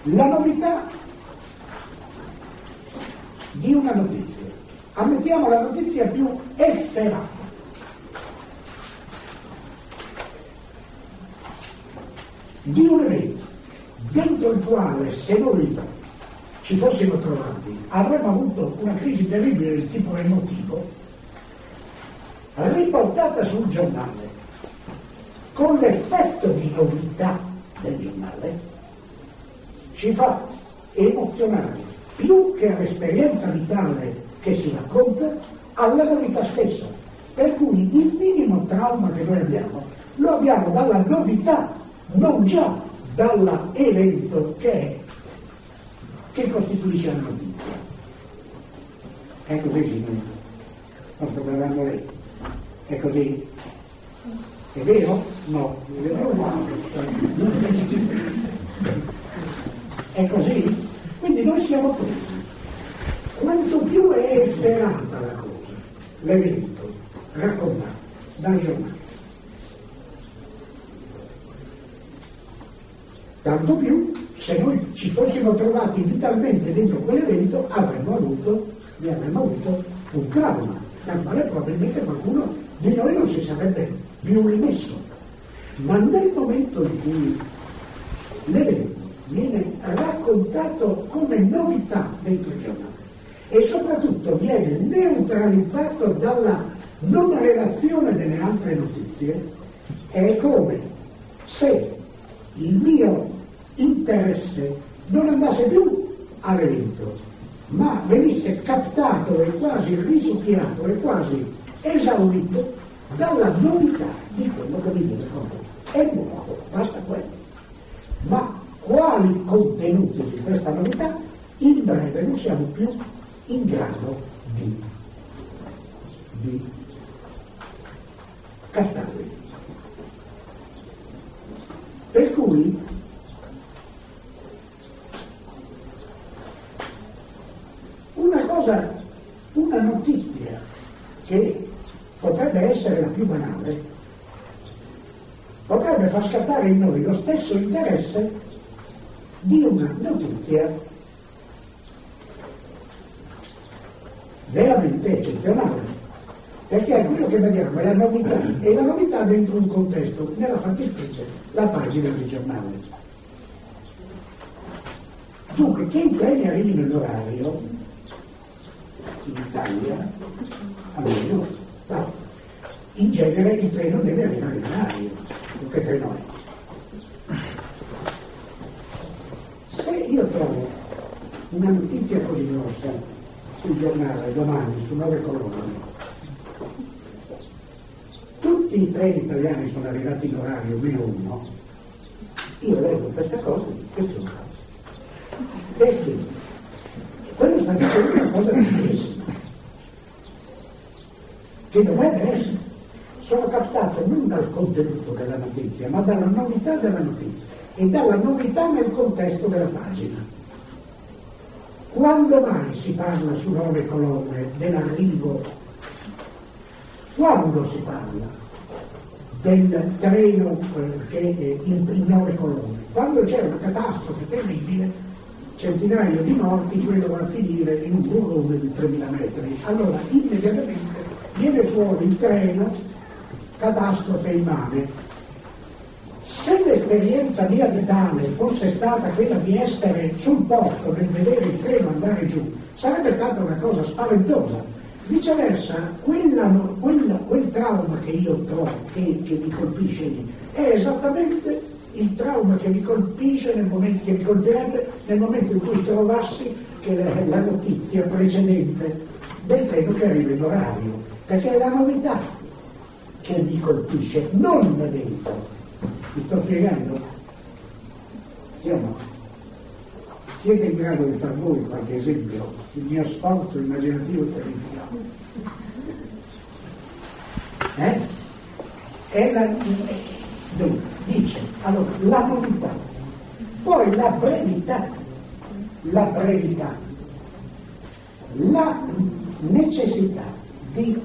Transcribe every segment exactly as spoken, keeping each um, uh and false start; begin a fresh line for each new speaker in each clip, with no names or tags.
La novità di una notizia, ammettiamo la notizia più efferata, di un evento dentro il quale, se noi ci fossimo trovati, avremmo avuto una crisi terribile del tipo emotivo, riportata sul giornale con l'effetto di novità del giornale, ci fa emozionare più che all'esperienza vitale che si racconta, alla novità stessa, per cui il minimo trauma che noi abbiamo lo abbiamo dalla novità, non già dall'evento che è, che costituisce la notizia. È così, signore? Non sto parlando lei. È così? È vero? No. È così? Quindi noi siamo presi. Quanto più è efferata la cosa, l'evento raccontato dal giornale, tanto più se noi ci fossimo trovati vitalmente dentro quell'evento avremmo avuto, ne avremmo avuto un trauma, dal quale probabilmente qualcuno di noi non si sarebbe più rimesso. Ma nel momento in cui l'evento viene raccontato come novità dentro il giornale e soprattutto viene neutralizzato dalla non relazione delle altre notizie, è come se il mio interesse non andasse più all'evento, ma venisse captato e quasi risucchiato e quasi esaurito dalla novità di quello che mi viene contato. È nuovo, basta quello. Ma quali contenuti di questa novità in breve non siamo più in grado di, di captarli. Per cui una cosa, una notizia che potrebbe essere la più banale, potrebbe far scattare in noi lo stesso interesse di una notizia veramente eccezionale, perché è quello che vediamo, è la novità, e la novità dentro un contesto, nella fattispecie la pagina del giornale. Dunque, che i treni arrivino in orario in Italia, almeno, no, in genere il treno deve arrivare in orario, che treno è? Se io trovo una notizia così grossa sul giornale domani su Nove Colonne, tutti i treni italiani sono arrivati in orario meno uno, io leggo questa cosa e sono cazzo. Perché? Quello sta dicendo una cosa bellissima, che dovrebbe essere. Sono captato non dal contenuto della notizia, ma dalla novità della notizia e dalla novità nel contesto della pagina. Quando mai si parla su Nove Colonne dell'arrivo? Quando si parla del treno eh, che è in, in Nove Colonne? Quando c'è una catastrofe terribile, centinaia di morti, quello va a finire in un burrone di tremila metri. Allora immediatamente viene fuori il treno, catastrofe immane. Se l'esperienza mia vitale fosse stata quella di essere sul posto nel vedere il treno andare giù, sarebbe stata una cosa spaventosa. Viceversa, quella, quella, quel trauma che io trovo, che, che mi colpisce lì, è esattamente il trauma che mi colpisce nel momento, che mi colpirebbe nel momento in cui trovassi che la, la notizia precedente del treno che arriva in orario, perché è la novità che mi colpisce, non l'evento. Mi sto spiegando? Sì o no? Siete in grado di far voi qualche esempio? Il mio sforzo immaginativo è terrificante. Eh? È la... Dunque, dice, allora, la novità, poi la brevità, la brevità, la necessità di,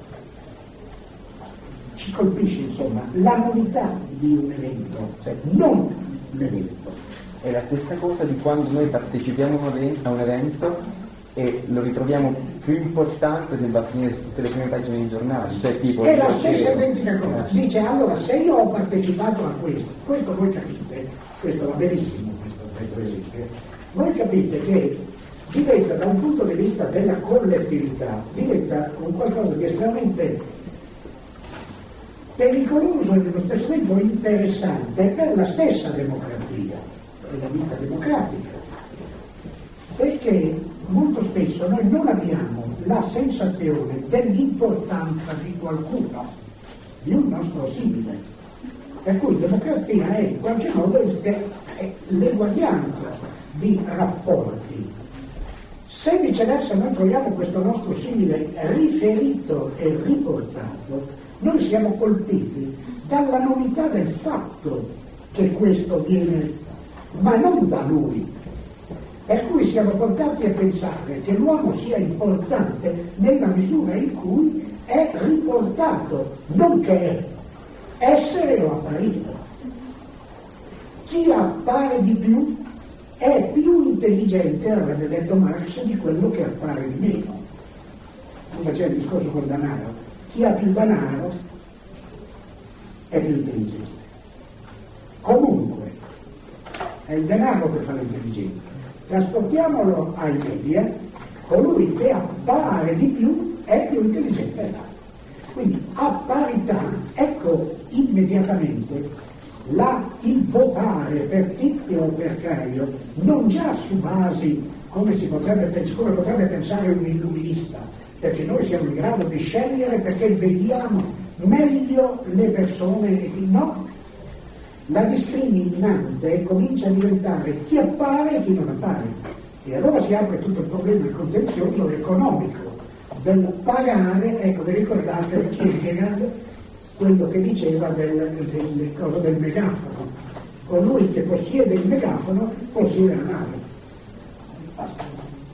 ci colpisce insomma, la novità di un evento, cioè non l'evento,
è la stessa cosa di quando noi partecipiamo a un evento e lo ritroviamo più importante se va a finire su tutte le prime pagine dei giornali, cioè tipo
è la stessa identica cosa. Dice allora se io ho partecipato a questo, questo voi capite, questo va benissimo questo, questo esempio, voi capite che diventa da un punto di vista della collettività, diventa un qualcosa di estremamente pericoloso e nello stesso tempo interessante per la stessa democrazia, per la vita democratica, perché molto spesso noi non abbiamo la sensazione dell'importanza di qualcuno, di un nostro simile, per cui democrazia è in qualche modo l'eguaglianza di rapporti. Se viceversa noi troviamo questo nostro simile riferito e riportato, noi siamo colpiti dalla novità del fatto che questo viene, ma non da lui. Per cui siamo portati a pensare che l'uomo sia importante nella misura in cui è riportato, non che è, essere o apparire. Chi appare di più è più intelligente, avrebbe detto Marx, di quello che appare di meno. Non faceva il discorso col denaro. Chi ha più denaro è più intelligente. Comunque, è il denaro che fa l'intelligenza. Trasportiamolo ai media, colui che appare di più è più intelligente. Quindi a parità, ecco immediatamente la, il votare per Tizio o per Caio, non già su basi come, si potrebbe, come potrebbe pensare un illuminista, perché noi siamo in grado di scegliere perché vediamo meglio le persone, no? La discriminante comincia a diventare chi appare e chi non appare, e allora si apre tutto il problema del contenzioso economico, del pagare. Ecco, vi ricordate Kierkegaard, quello che diceva del, del, del, del megafono: colui che possiede il megafono possiede la nave. Basta.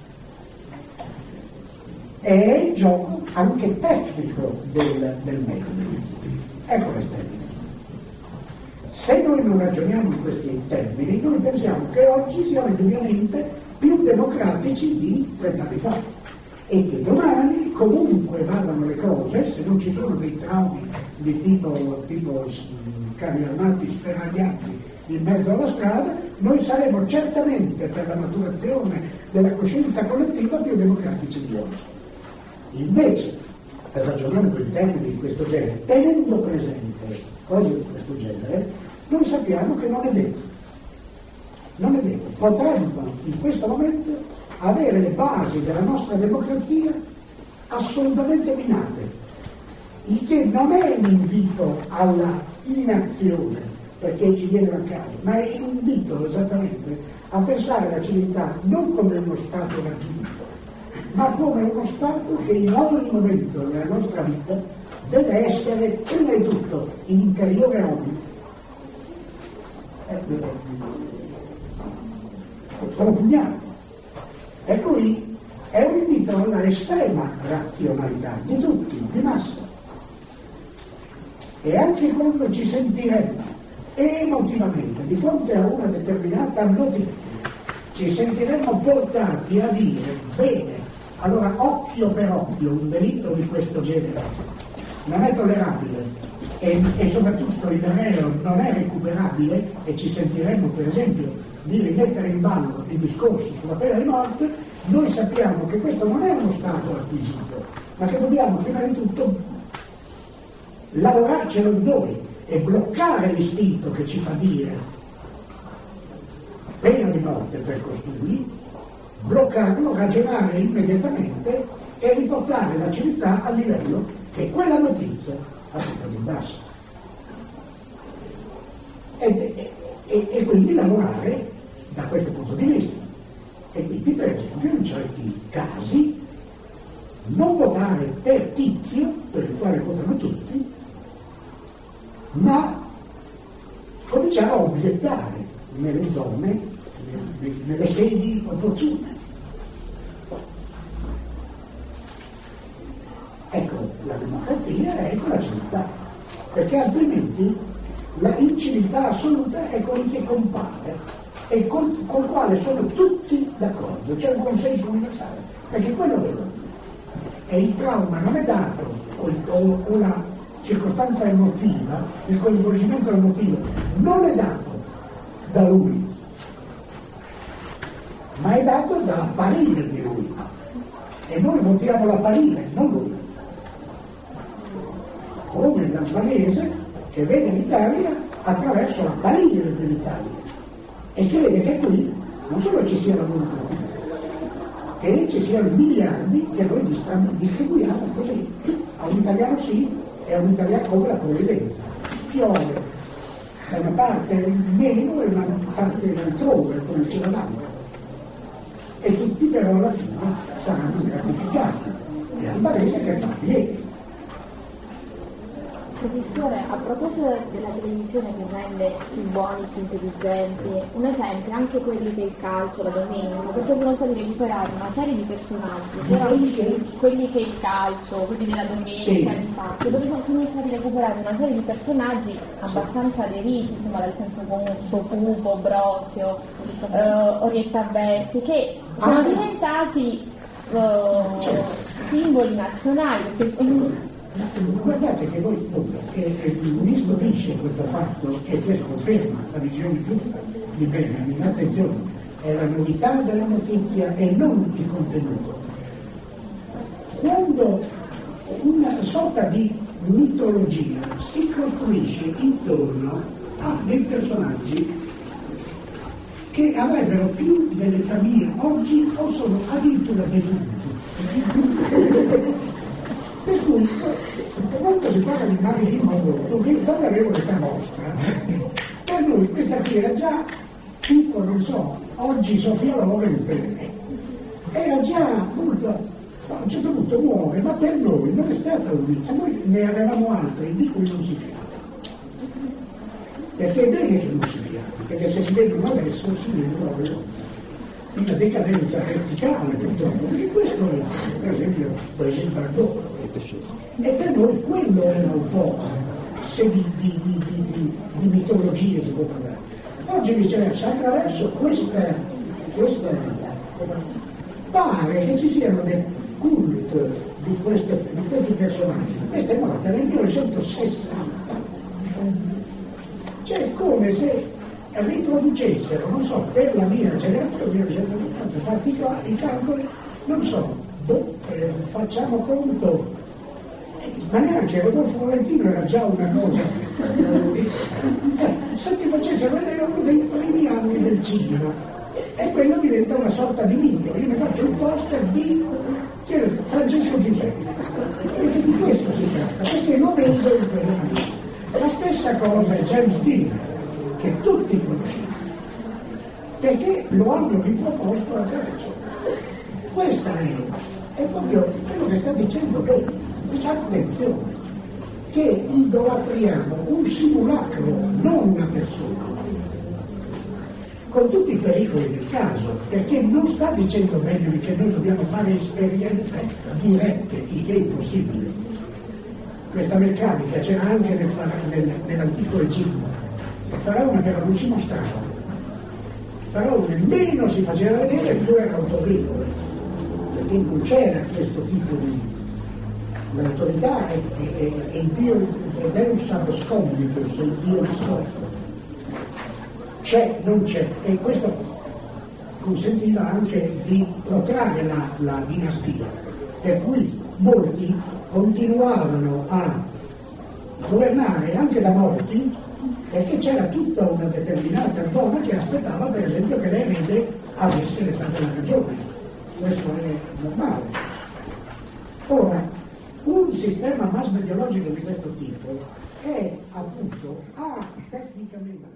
È il gioco anche tecnico del, del metodo. Ecco l'esterno. Se noi non ragioniamo in questi termini, noi pensiamo che oggi siamo indubbiamente più democratici di trent'anni fa e che domani comunque vadano le cose, se non ci sono dei traumi di tipo, tipo carri armati sferragliati in mezzo alla strada, noi saremo certamente per la maturazione della coscienza collettiva più democratici di oggi. Invece, ragionando in termini di questo genere, tenendo presente cose di questo genere, noi sappiamo che non è detto. Non è detto. Potremmo in questo momento avere le basi della nostra democrazia assolutamente minate, il che non è un invito alla inazione, perché ci viene a caso, ma è un invito esattamente a pensare alla civiltà non come uno stato raggiunto, ma come uno stato che in ogni momento della nostra vita deve essere prima di tutto in interiore omni. Sono pugnato. E qui è un invito alla estrema razionalità di tutti, di massa. E anche quando ci sentiremo emotivamente di fronte a una determinata notizia, ci sentiremo portati a dire: bene, allora occhio per occhio, un delitto di questo genere non è tollerabile e, e soprattutto il reo non è recuperabile, e ci sentiremo per esempio di rimettere in ballo il discorso sulla pena di morte. Noi sappiamo che questo non è uno stato acquisito, ma che dobbiamo prima di tutto lavorarcelo noi e bloccare l'istinto che ci fa dire pena di morte per costui, bloccarlo, ragionare immediatamente e riportare la civiltà al livello che quella notizia ha fatto in basso. E, e, e quindi lavorare da questo punto di vista. E quindi, per esempio, in certi casi non votare per Tizio, per il quale votano tutti, ma cominciare a obiettare nelle zone, nelle, nelle sedi opportune. Ecco, la democrazia è con la civiltà, perché altrimenti la inciviltà assoluta è quello che compare e col, col quale sono tutti d'accordo, c'è un consenso universale, perché quello è vero. E il trauma non è dato, o, o una circostanza emotiva, il coinvolgimento emotivo non è dato da lui, ma è dato da apparire di lui, e noi votiamo l'apparire, non lui. Come il albanese che vede l'Italia attraverso l'apparire dell'Italia e crede che qui non solo ci sia la volontà, che ci siano miliardi che noi distribuiamo così, a un italiano sì e a un italiano come la provvidenza, piove da una parte meno e da una parte altrove come c'è la banca, e tutti però alla fine saranno gratificati, e l'albanese che fa niente.
Professore, a proposito della televisione che rende più buoni, più intelligenti, un esempio, anche quelli che il calcio, la domenica, perché sono stati recuperati una serie di personaggi, però quelli che il calcio, quelli della domenica, sì, infatti, dove sono stati recuperati una serie di personaggi abbastanza aderiti, insomma, dal senso comune, Pupo, Brosio, eh, Orietta Berti, che sono ah. diventati eh, simboli nazionali, perché
guardate che voi che mi stupisce questo fatto, e questo conferma la visione giusta di Benjamin, attenzione, è la novità della notizia e non il contenuto. Quando una sorta di mitologia si costruisce intorno a dei personaggi che avrebbero più dell'età mia oggi o sono addirittura defunti. Per cui, quando si parla di Marilyn Monroe, che quando avevo l'età vostra, per lui questa qui era già tipo, non so, oggi Sofia Loren per me. Era già molto, a un certo punto muore, ma per noi non è stata un'inizio, noi ne avevamo altri di cui non si fiava. Perché è bene che non si fiavi, perché se si vedono adesso si vedono proprio una decadenza verticale, purtroppo, perché questo è, per esempio, Brigitte Bardot. E per noi quello era un po', se di, di, di, di, di mitologie si può parlare. Oggi viceversa, attraverso questa, questa pare che ci siano dei cult di, queste, di questi personaggi. Questa è morta nel millenovecentosessanta. Cioè come se riproducessero, non so, per la mia generazione, millenovecentosessanta, fatti i calcoli, non so, boh, eh, facciamo conto, ma neanche Rodolfo Valentino era già una cosa, eh, se ti facessero vedere uno dei primi anni del cinema, e quello diventa una sorta di mito. Io ne faccio un poster di Francesco Giuseppe, perché di questo si tratta, perché lo vedo in quell'anno. La stessa cosa è James Dean, che tutti conosciamo, perché lo hanno riproposto attraverso. Questa è, è proprio quello che sta dicendo lei. Attenzione, che idolatriamo un simulacro, non una persona, con tutti i pericoli del caso, perché non sta dicendo meglio che noi dobbiamo fare esperienze dirette, il che è impossibile. Questa meccanica c'era anche nel, nel, nell'antico Egitto. Faraone per Russi mostrava, Faraone meno si faceva vedere più era autorevole, perché non c'era questo tipo di l'autorità è, è, è il Dio, è Deus absconditus, è il Dio nascosto, c'è, non c'è, e questo consentiva anche di protrarre la, la dinastia, per cui molti continuavano a governare anche da morti, perché c'era tutta una determinata zona che aspettava per esempio che l'erede avesse l'età della ragione. Questo è normale. Ora, un sistema mass mediologico di questo tipo è appunto ha tecnicamente